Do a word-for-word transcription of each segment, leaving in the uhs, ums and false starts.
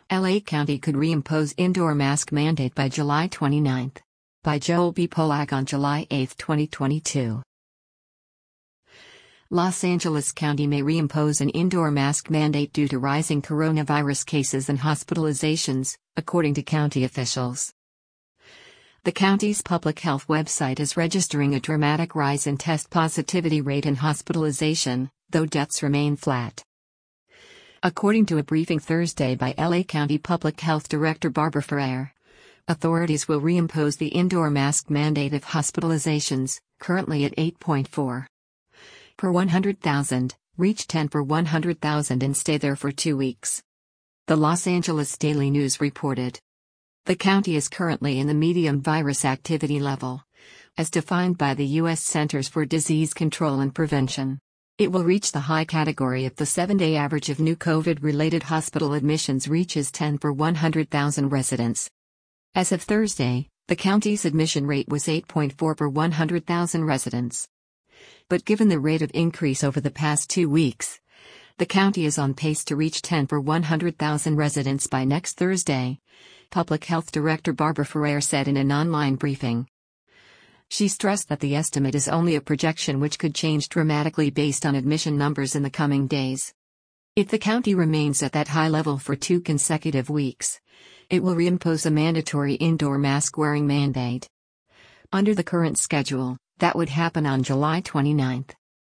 L A County could reimpose indoor mask mandate by July twenty-ninth. By Joel B. Polak on July eighth, twenty twenty-two. Los Angeles County may reimpose an indoor mask mandate due to rising coronavirus cases and hospitalizations, according to county officials. The county's public health website is registering a dramatic rise in test positivity rate and hospitalization, though deaths remain flat. According to a briefing Thursday by L A County Public Health Director Barbara Ferrer, authorities will reimpose the indoor mask mandate if hospitalizations, currently at eight point four per one hundred thousand, reach ten per one hundred thousand and stay there for two weeks. The Los Angeles Daily News reported. The county is currently in the medium virus activity level, as defined by the U S Centers for Disease Control and Prevention. It will reach the high category if the seven-day average of new COVID-related hospital admissions reaches ten per one hundred thousand residents. As of Thursday, the county's admission rate was eight point four per one hundred thousand residents. But given the rate of increase over the past two weeks, the county is on pace to reach ten per one hundred thousand residents by next Thursday, Public Health Director Barbara Ferrer said in an online briefing. She stressed that the estimate is only a projection which could change dramatically based on admission numbers in the coming days. If the county remains at that high level for two consecutive weeks, it will reimpose a mandatory indoor mask-wearing mandate. Under the current schedule, that would happen on July twenty-ninth.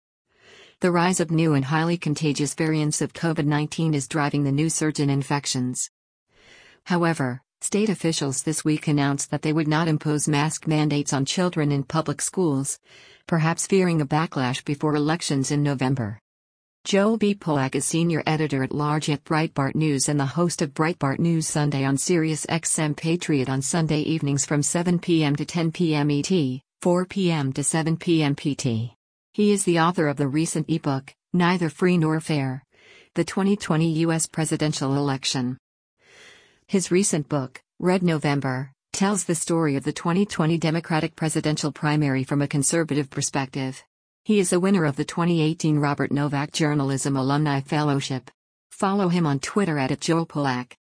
The rise of new and highly contagious variants of COVID nineteen is driving the new surge in infections. However, state officials this week announced that they would not impose mask mandates on children in public schools, perhaps fearing a backlash before elections in November. Joel B. Polak is senior editor-at-large at Breitbart News and the host of Breitbart News Sunday on Sirius X M Patriot on Sunday evenings from seven p m to ten p m E T, four p m to seven p m P T. He is the author of the recent ebook, Neither Free Nor Fair: The twenty twenty U S Presidential Election. His recent book, Red November, tells the story of the twenty twenty Democratic presidential primary from a conservative perspective. He is a winner of the twenty eighteen Robert Novak Journalism Alumni Fellowship. Follow him on Twitter at Joel Polak.